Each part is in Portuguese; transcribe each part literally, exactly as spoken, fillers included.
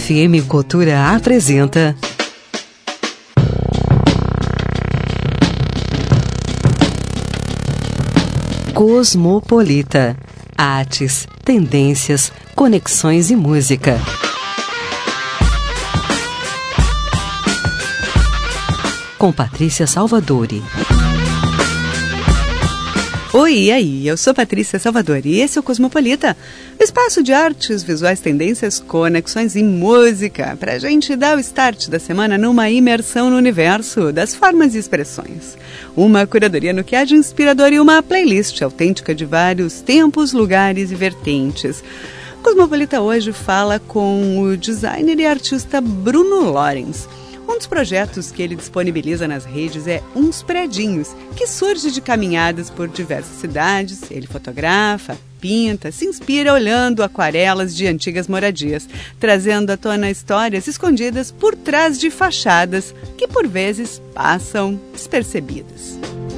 F M Cultura apresenta Cosmopolita. Artes, tendências, conexões e música. Com Patrícia Salvadori. Oi, e aí? Eu sou Patrícia Salvadori e esse é o Cosmopolita, espaço de artes, visuais, tendências, conexões e música, pra gente dar o start da semana numa imersão no universo das formas e expressões. Uma curadoria no que há de inspirador e uma playlist autêntica de vários tempos, lugares e vertentes. O Cosmopolita hoje fala com o designer e artista Bruno Lorens. Um dos projetos que ele disponibiliza nas redes é Uns Predinhos, que surge de caminhadas por diversas cidades. Ele fotografa, pinta, se inspira olhando aquarelas de antigas moradias, trazendo à tona histórias escondidas por trás de fachadas que por vezes passam despercebidas.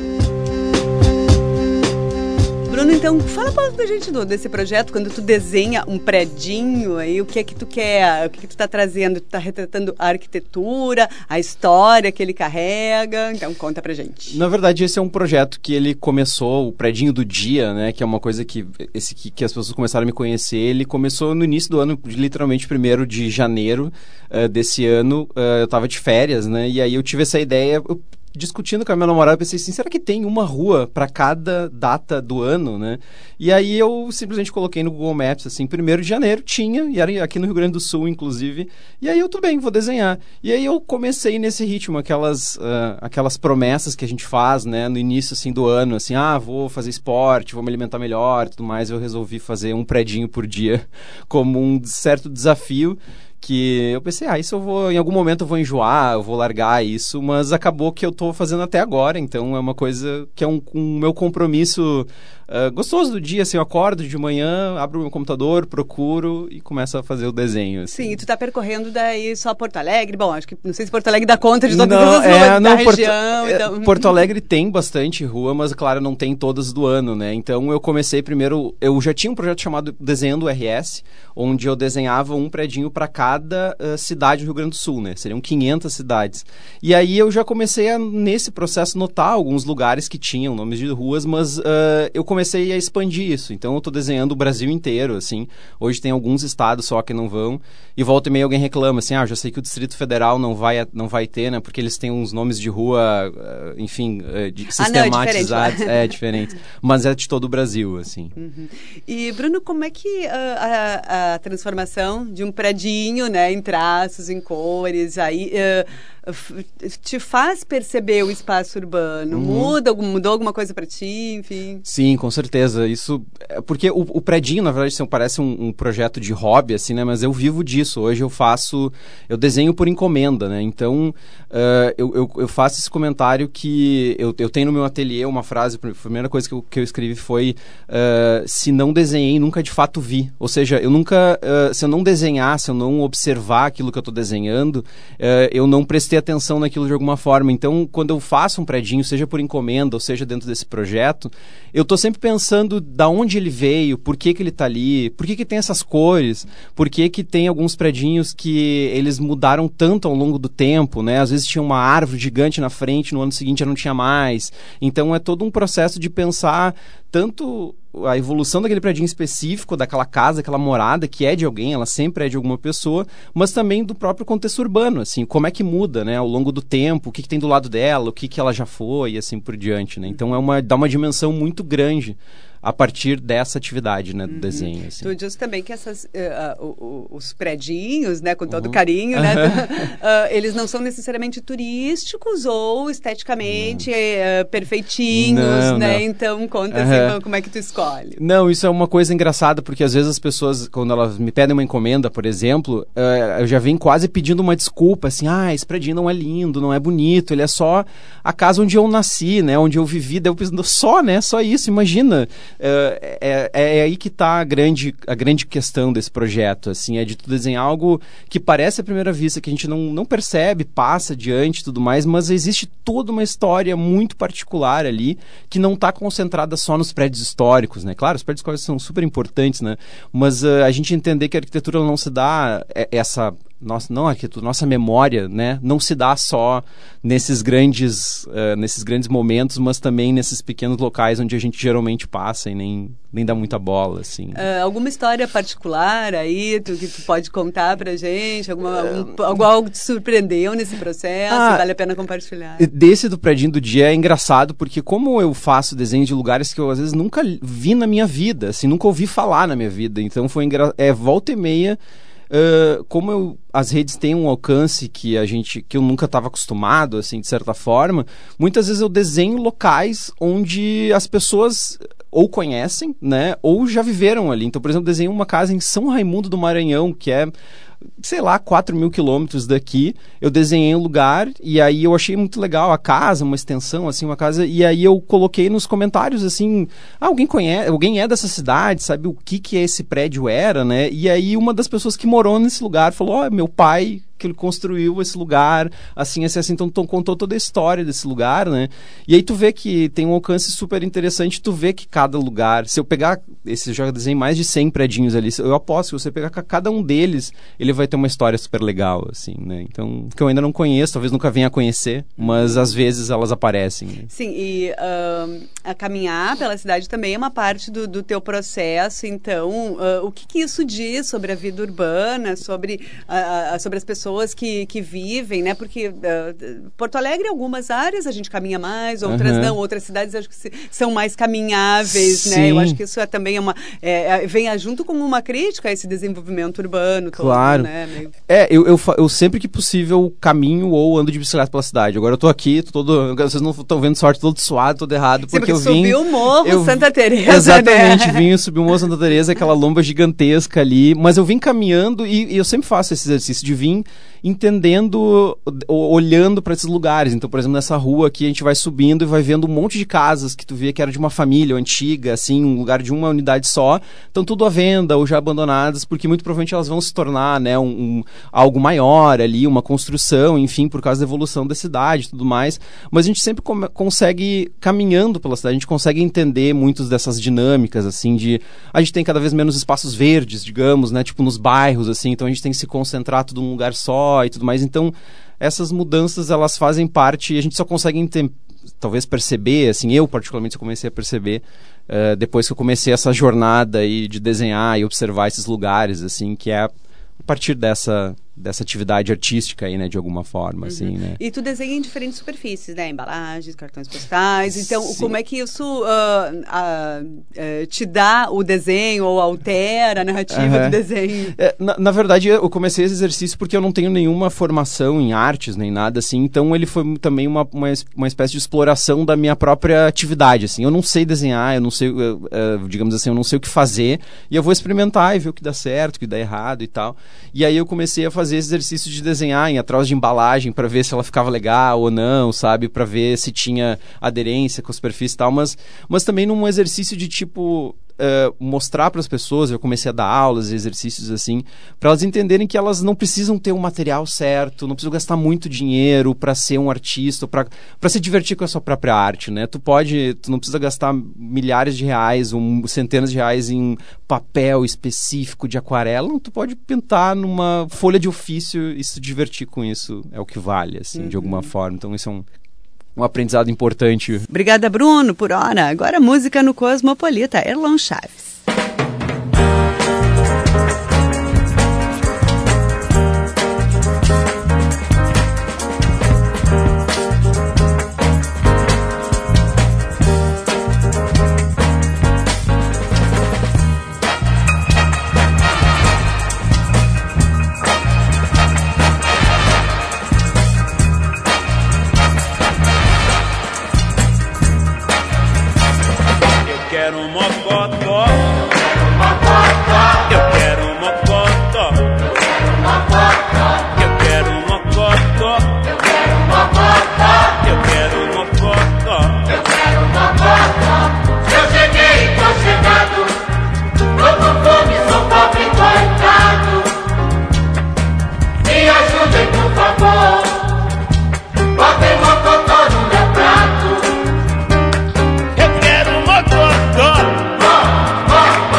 Bruno, então, fala um pouco da gente do, desse projeto, quando tu desenha um predinho, aí, o que é que tu quer, o que, é que tu está trazendo? Tu está retratando a arquitetura, a história que ele carrega, então conta pra gente. Na verdade, esse é um projeto que ele começou, o Predinho do Dia, né, que é uma coisa que, esse, que, que as pessoas começaram a me conhecer, ele começou no início do ano, literalmente primeiro de janeiro uh, desse ano, uh, eu estava de férias, né, e aí eu tive essa ideia... Eu, discutindo com a minha namorada, eu pensei assim, será que tem uma rua para cada data do ano, né? E aí eu simplesmente coloquei no Google Maps, assim, primeiro de janeiro tinha, e era aqui no Rio Grande do Sul, inclusive, e aí eu, tudo bem, vou desenhar. E aí eu comecei nesse ritmo, aquelas, uh, aquelas promessas que a gente faz, né, no início, assim, do ano, assim, ah, vou fazer esporte, vou me alimentar melhor, tudo mais, eu resolvi fazer um predinho por dia como um certo desafio, que eu pensei, ah, isso eu vou, em algum momento eu vou enjoar, eu vou largar isso, mas acabou que eu tô fazendo até agora, então é uma coisa que é um, um meu compromisso uh, gostoso do dia, assim, eu acordo de manhã, abro o meu computador, procuro e começo a fazer o desenho. Assim. Sim, e tu tá percorrendo não só Porto Alegre, bom, acho que não sei se Porto Alegre dá conta de todas não, as é, ruas não, da Porto, região. É, então... Porto Alegre tem bastante rua, mas claro, não tem todas do ano, né, então eu comecei primeiro, eu já tinha um projeto chamado Desenhando R S, onde eu desenhava um predinho para cada uh, cidade do Rio Grande do Sul, né? Seriam quinhentas cidades. E aí eu já comecei a, nesse processo, notar alguns lugares que tinham nomes de ruas, mas uh, eu comecei a expandir isso. Então eu estou desenhando o Brasil inteiro, assim. Hoje tem alguns estados só que não vão. E volta e meia alguém reclama, assim, ah, já sei que o Distrito Federal não vai, não vai ter, né? Porque eles têm uns nomes de rua, uh, enfim, uh, de, sistematizados. Ah, não, é diferente. É, diferente. Mas é de todo o Brasil, assim. Uhum. E, Bruno, como é que uh, a, a transformação de um predinho, né, em traços, em cores, aí uh, te faz perceber o espaço urbano? Uhum. Muda, mudou alguma coisa para ti, enfim? Sim, com certeza. Isso, porque o, o predinho, na verdade, assim, parece um, um projeto de hobby, assim, né? Mas eu vivo disso. Hoje eu faço, eu desenho por encomenda, né? Então, uh, eu, eu, eu faço esse comentário que eu, eu tenho no meu ateliê uma frase, a primeira coisa que eu, que eu escrevi foi uh, se não desenhei, nunca de fato vi. Ou seja, eu nunca, uh, se eu não desenhar, se eu não observar aquilo que eu estou desenhando, uh, eu não prestei atenção naquilo de alguma forma. Então, quando eu faço um predinho, seja por encomenda ou seja dentro desse projeto, eu estou sempre pensando da onde ele veio, por que que ele está ali, por que que tem essas cores, por que que tem alguns predinhos que eles mudaram tanto ao longo do tempo, né? Às vezes tinha uma árvore gigante na frente, no ano seguinte já não tinha mais. Então, é todo um processo de pensar tanto a evolução daquele predinho específico, daquela casa, aquela morada, que é de alguém, ela sempre é de alguma pessoa, mas também do próprio contexto urbano, assim, como é que muda, né, ao longo do tempo, o que que tem do lado dela, o que que ela já foi, e assim por diante, né? Então, é uma, dá uma dimensão muito grande a partir dessa atividade, né, do uhum. desenho. Assim. Tu diz também que essas, uh, uh, os predinhos, né, com todo uhum. carinho, né, uh, eles não são necessariamente turísticos ou esteticamente uh, perfeitinhos, não, né? Não. Então, conta uhum. assim, como é que tu escolhe. Não, isso é uma coisa engraçada, porque às vezes as pessoas, quando elas me pedem uma encomenda, por exemplo, uh, eu já venho quase pedindo uma desculpa, assim, ah, esse predinho não é lindo, não é bonito, ele é só a casa onde eu nasci, né, onde eu vivi, daí eu pensando, só, né, só isso, imagina. É, é, é aí que está a grande, a grande questão desse projeto, assim, é de tu desenhar algo que parece à primeira vista, que a gente não, não percebe, passa adiante e tudo mais, mas existe toda uma história muito particular ali, que não está concentrada só nos prédios históricos, né? Claro, os prédios históricos são super importantes, né? Mas uh, a gente entender que a arquitetura não se dá essa nossa, não arquitetura, nossa memória, né, não se dá só nesses grandes, uh, nesses grandes momentos, mas também nesses pequenos locais onde a gente geralmente passa e nem, nem dá muita bola, assim. Uh, alguma história particular aí tu, que tu pode contar pra gente? Alguma, algum, algo, algo que te surpreendeu nesse processo? Ah, vale a pena compartilhar. Desse do Predinho do Dia é engraçado, porque como eu faço desenho de lugares que eu às vezes nunca vi na minha vida, assim, nunca ouvi falar na minha vida, então foi engra... é volta e meia. Uh, como eu, as redes têm um alcance que a gente que eu nunca estava acostumado, assim, de certa forma, muitas vezes eu desenho locais onde as pessoas ou conhecem, né, ou já viveram ali. Então, por exemplo, desenhei uma casa em São Raimundo do Maranhão, que é, sei lá, quatro mil quilômetros daqui. Eu desenhei um lugar e aí eu achei muito legal a casa, uma extensão, assim, uma casa, e aí eu coloquei nos comentários, assim, ah, alguém conhece, alguém é dessa cidade, sabe o que que esse prédio era, né? E aí uma das pessoas que morou nesse lugar falou, ó, oh, meu pai que ele construiu esse lugar, assim, assim, assim, então contou toda a história desse lugar, né? E aí tu vê que tem um alcance super interessante, tu vê que cada lugar, se eu pegar, esse já desenhei mais de cem predinhos ali, eu aposto que se você pegar cada um deles, ele vai ter uma história super legal, assim, né? Então, que eu ainda não conheço, talvez nunca venha a conhecer, mas às vezes elas aparecem. Né? Sim, e uh, a caminhar pela cidade também é uma parte do, do teu processo, então, uh, o que que isso diz sobre a vida urbana, sobre, uh, uh, sobre as pessoas que, que vivem, né? Porque uh, Porto Alegre, em algumas áreas a gente caminha mais, outras uhum. não, outras cidades acho que se, são mais caminháveis, Sim. né? Eu acho que isso é também uma, é, vem junto com uma crítica a esse desenvolvimento urbano todo, claro. né? Meio... É, eu, eu, eu sempre que possível caminho ou ando de bicicleta pela cidade. Agora eu tô aqui, tô todo, vocês não estão vendo sorte, todo suado, todo errado, porque, Sim, porque eu vim... subiu o morro eu, Santa Teresa, Exatamente, né? vim subir o morro Santa Teresa, aquela lomba gigantesca ali, mas eu vim caminhando e, e eu sempre faço esse exercício de vir entendendo, olhando para esses lugares. Então, por exemplo, nessa rua aqui a gente vai subindo e vai vendo um monte de casas que tu via que era de uma família antiga, assim, um lugar de uma unidade só, estão tudo à venda ou já abandonadas, porque muito provavelmente elas vão se tornar, né, um, um, algo maior ali, uma construção, enfim, por causa da evolução da cidade e tudo mais. Mas a gente sempre come, consegue, caminhando pela cidade, a gente consegue entender muitas dessas dinâmicas, assim, de... A gente tem cada vez menos espaços verdes, digamos, né, tipo nos bairros, assim, então a gente tem que se concentrar tudo num lugar só e tudo mais. Então, essas mudanças, elas fazem parte, e a gente só consegue ente- talvez perceber, assim, eu particularmente comecei a perceber uh, depois que eu comecei essa jornada aí de desenhar e observar esses lugares, assim, que é a partir dessa, dessa atividade artística aí, né, de alguma forma, uhum. assim, né. E tu desenha em diferentes superfícies, né, embalagens, cartões postais, então Sim. como é que isso uh, uh, uh, te dá o desenho ou altera a narrativa uhum. do desenho? É, na, na verdade, eu comecei esse exercício porque eu não tenho nenhuma formação em artes, nem nada assim, então ele foi também uma, uma, uma espécie de exploração da minha própria atividade, assim, eu não sei desenhar, eu não sei, uh, uh, digamos assim, eu não sei o que fazer, e eu vou experimentar e ver o que dá certo, o que dá errado e tal. E aí eu comecei a fazer esse exercício de desenhar em atrás de embalagem para ver se ela ficava legal ou não, sabe? Para ver se tinha aderência com a superfície e tal, mas, mas também num exercício de tipo... Uh, mostrar para as pessoas, eu comecei a dar aulas e exercícios assim, para elas entenderem que elas não precisam ter o material certo, não precisam gastar muito dinheiro para ser um artista, para se divertir com a sua própria arte, né? Tu pode, tu não precisa gastar milhares de reais, um, centenas de reais em papel específico de aquarela, não, tu pode pintar numa folha de ofício e se divertir com isso, é o que vale, assim, uhum. de alguma forma. Então isso é um Um aprendizado importante. Obrigada, Bruno, por hora. Agora música no Cosmopolita, Erlon Chaves. Eu quero mocotó.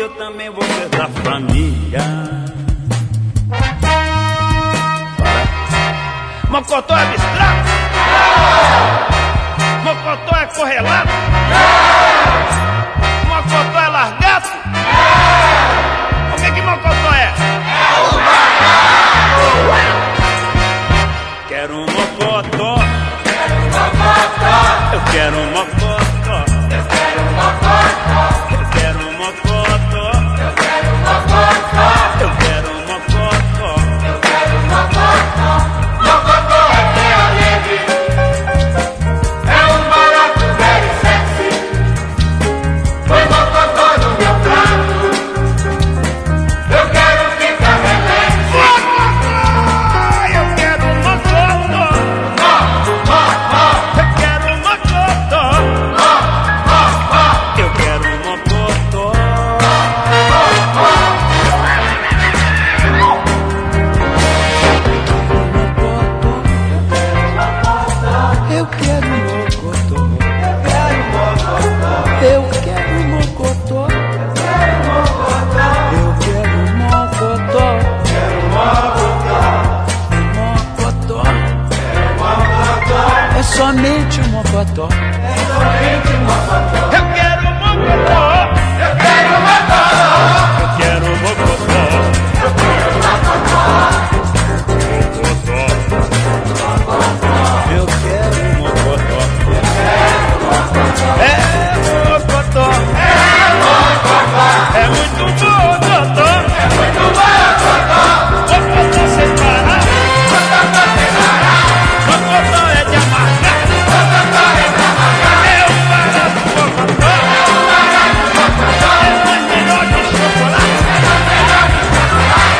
eu também vou ser da família. Para. Mocotó é abstrato? Não! Mocotó é correlato? Não! Mocotó é largato? Não! O que que Mocotó é? É o macaco! Quero um mocotó. Quero um mocotó. Eu quero um mocotó. Eu quero um mocotó. Eu quero um mocotó. Eu quero um mocotó. Eu quero um mocotó. Eu quero um mocotó. Mocotó é bem alegre. É um barato very sexy. Põe mocotó no meu prato. Eu quero ficar relax. Mocotó! Eu quero um mocotó. Eu quero um mocotó. Eu quero um mocotó. Eu quero um mocotó. Eu quero um mocotó. Eu quero um mocotó. Mocotó. É somente um mocotó. Eu quero um mocotó. Eu quero um mocotó. Eu quero um mocotó. Eu quero um mocotó. Eu quero um mocotó. É mocotó. É mocotó. É muito mocotó. É muito mocotó. Mocotó sem parar. Mocotó sem parar. Mocotó é de amargar. Mocotó é de amargar. É um barato mocotó. É um barato mocotó. É mais melhor que chocolate. É mais melhor que chocolate.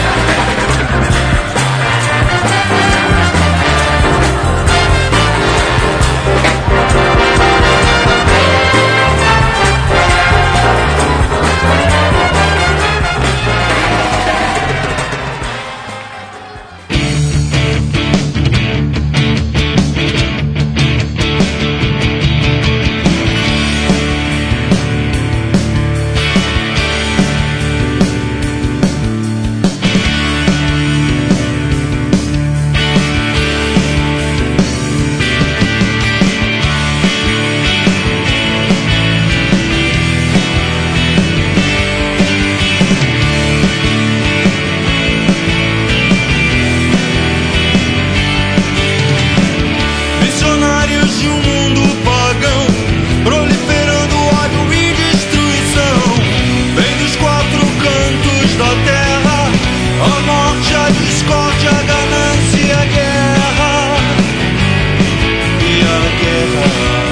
Missionários de um mundo pagão, proliferando ódio e destruição. Vem dos quatro cantos da terra, a morte, a discórdia, a ganância e a guerra. E a guerra.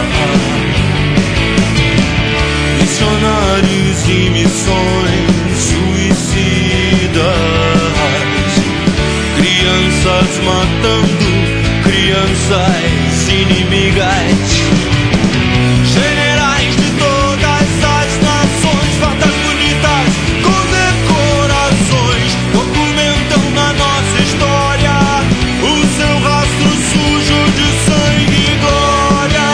Missionários e missões suicidas, crianças matando crianças inimigas. Generais de todas as nações, fardas bonitas com decorações, documentam na nossa história o seu rastro sujo de sangue e glória.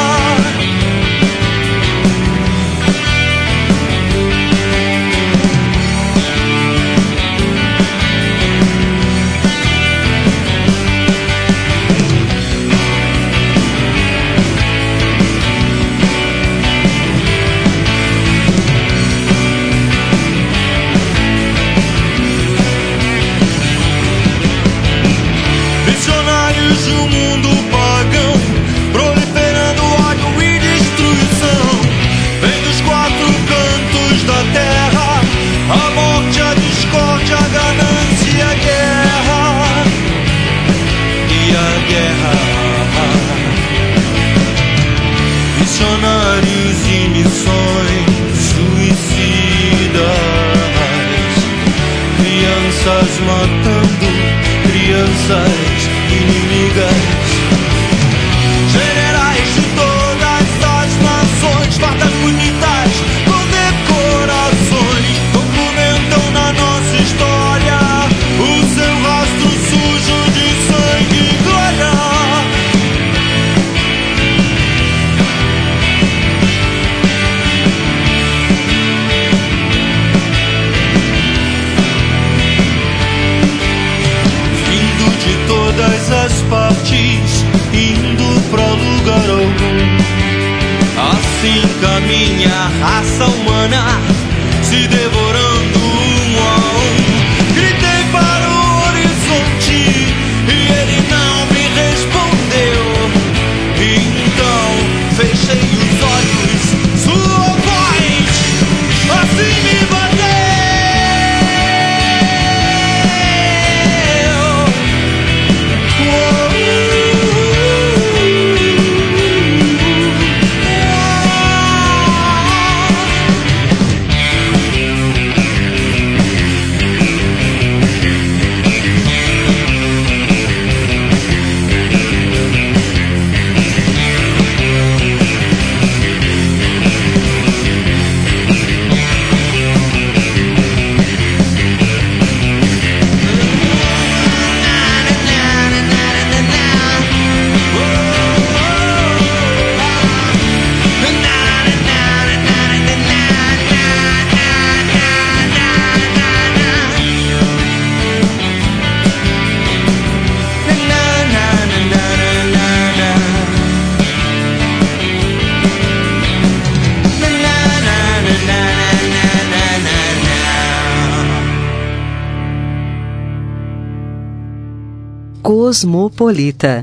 Missionários de um mundo pagão, proliferando ódio e destruição. Vem dos quatro cantos da terra, a morte, a discórdia, a ganância e a guerra. E a guerra. Missionários e missões suicidas, crianças matando crianças inimigas. Generais de todas as nações, fardas bonitas com decorações, documentam na nossa história o seu rastro sujo de sangue e glória. assim caminha a raça humana, se devorando um a um. Gritei para o horizonte e ele não me respondeu. Então fechei os olhos, sua voz assim me bateu. Cosmopolita.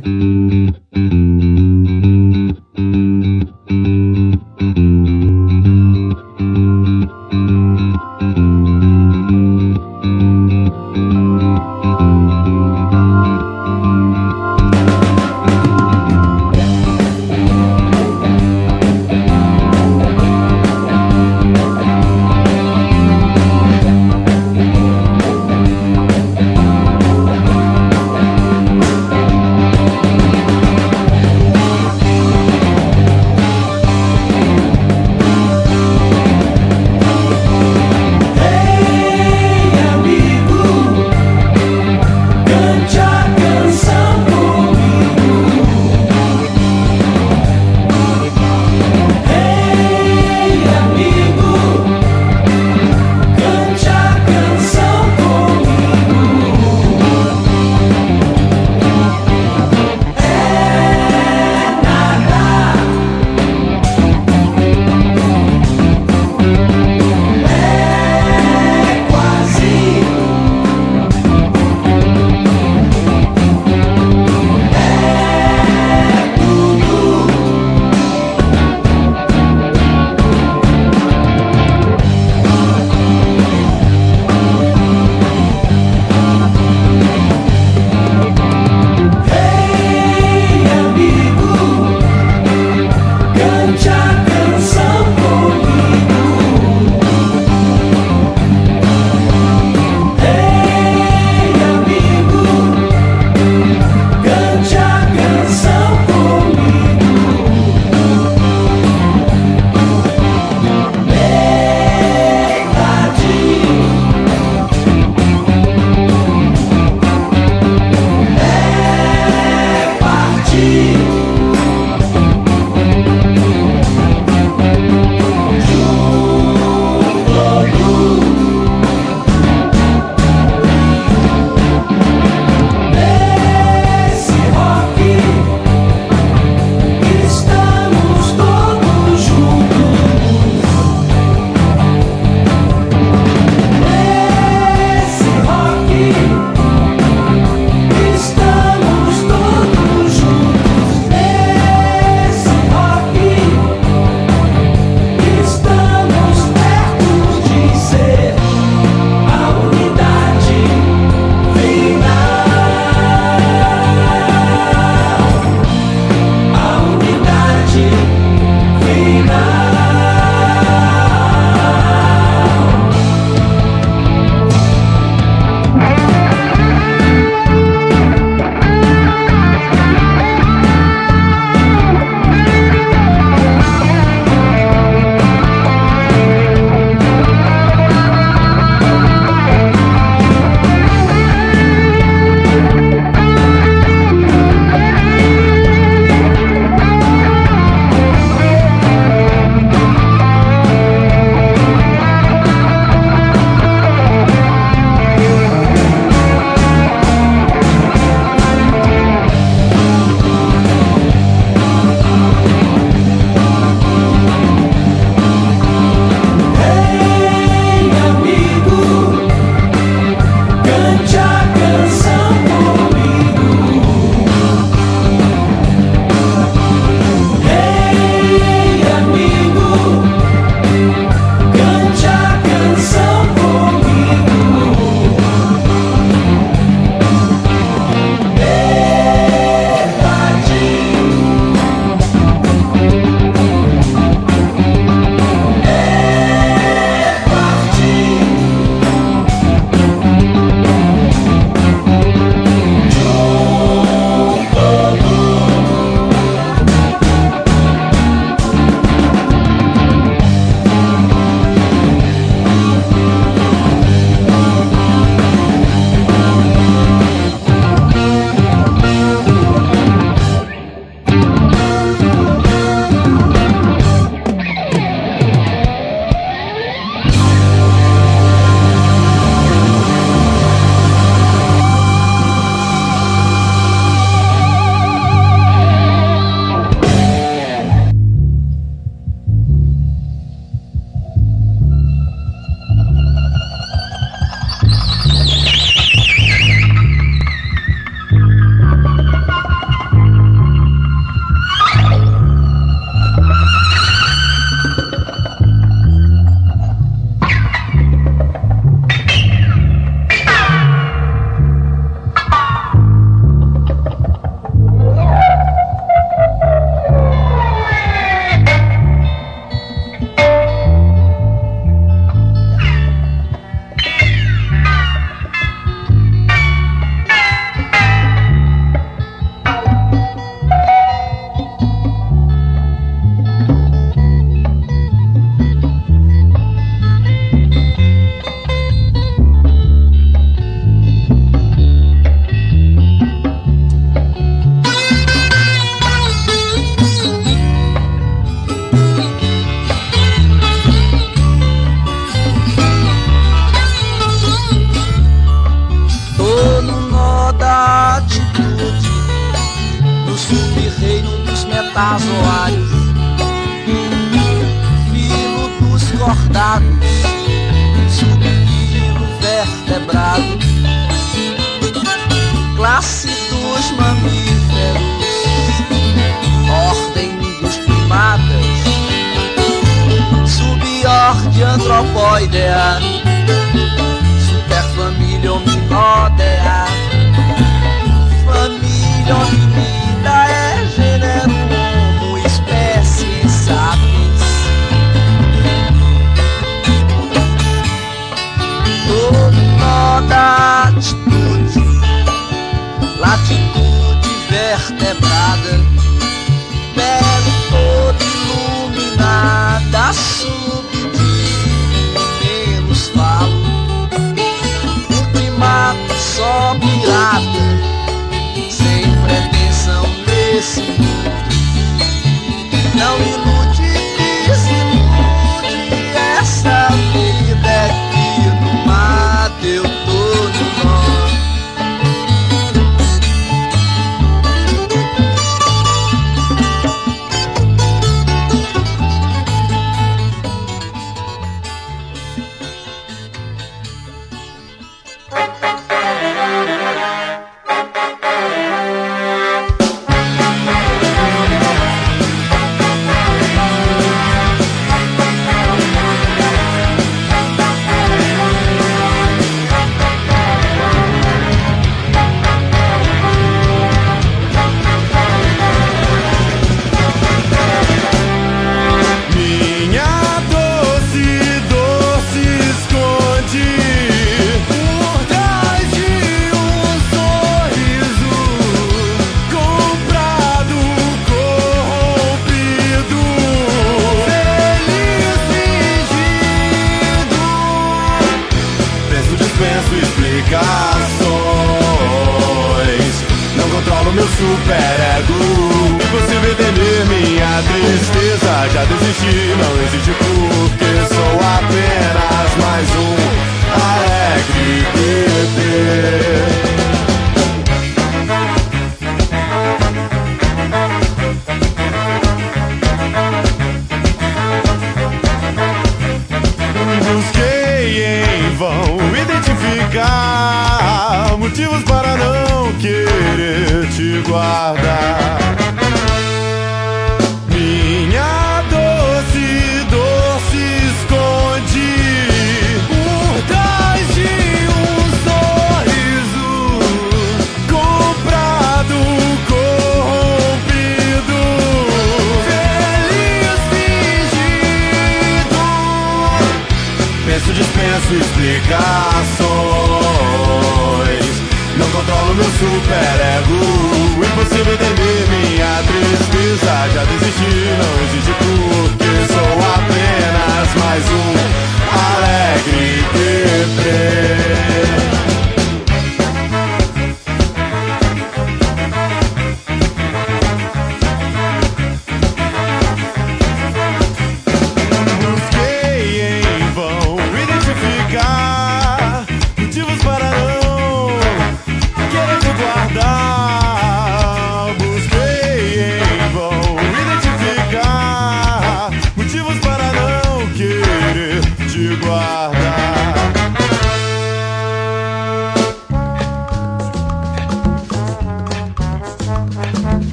razoários, filo dos cordados, subfilo vertebrado, classe dos mamíferos, ordem dos primatas, subordem antropóidea, superfamília hominódea, família hominida é gênero homo, espécie sapiens. Todo da atitude, latitude vertebrada, pele toda iluminada, subdivido menos falo, um primata só pirata, sem pretensão nesse mundo, não ilude, desilude, essa vida é que no mato eu tô no nó. Motivos para não querer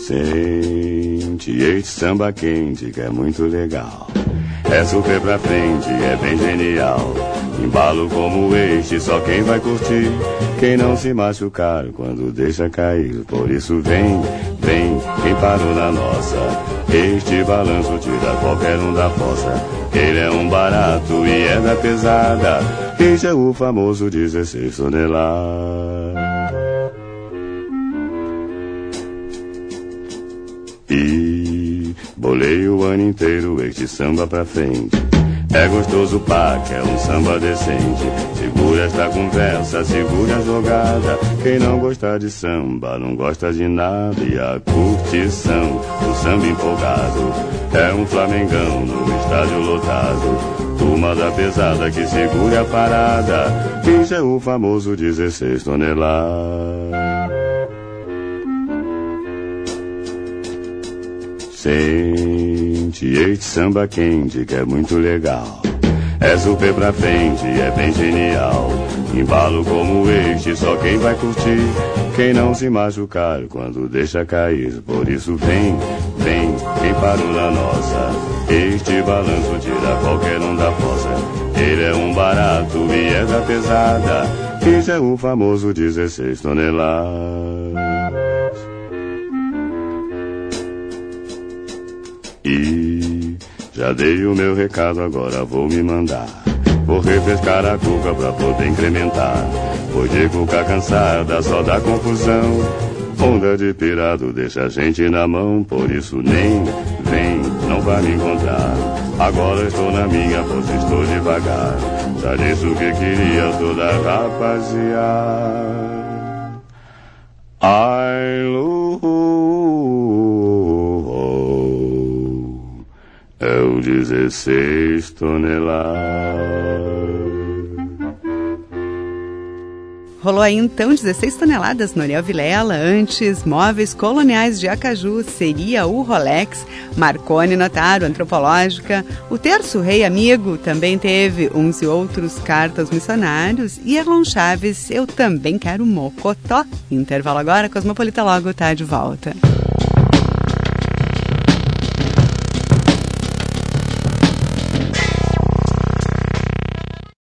Sente este samba quente que é muito legal. É super pra frente, é bem genial. Embalo como este, só quem vai curtir. Quem não se machucar quando deixa cair. Por isso vem, vem, quem parou na nossa. Este balanço tira qualquer um da fossa. Ele é um barato e é da pesada. Este é o famoso dezesseis toneladas. E bolei o ano inteiro este samba pra frente. É gostoso pá, que é um samba decente. Segura esta conversa, segura a jogada. Quem não gosta de samba, não gosta de nada. E a curtição, o samba empolgado. É um flamengão no estádio lotado. Turma da pesada que segura a parada. Isso é o famoso dezesseis toneladas. Sente este samba quente que é muito legal. É super pra frente, é bem genial. Embalo como este, só quem vai curtir. Quem não se machucar quando deixa cair. Por isso vem, vem, quem parou na nossa. Este balanço tira qualquer um da fossa. Ele é um barato e é da pesada. Este é o famoso dezesseis toneladas. E já dei o meu recado, agora vou me mandar. Vou refrescar a cuca pra poder incrementar. Pois de cuca cansada só dá confusão. Onda de pirado deixa a gente na mão. Por isso nem vem, não vai me encontrar. Agora estou na minha, pois estou devagar. Já disse o que queria toda rapaziada. Ai, Lu, é o dezesseis toneladas. Rolou aí então dezesseis toneladas no Ariel Vilela. Antes, Móveis Coloniais de Acaju, seria o Rolex. Marconi Notaro, Antropológica. O Terço Rei Amigo também teve Uns e Outros, Cartas Missionários. E Erlon Chaves, Eu Também Quero Mocotó. Intervalo agora, Cosmopolita logo tá de volta.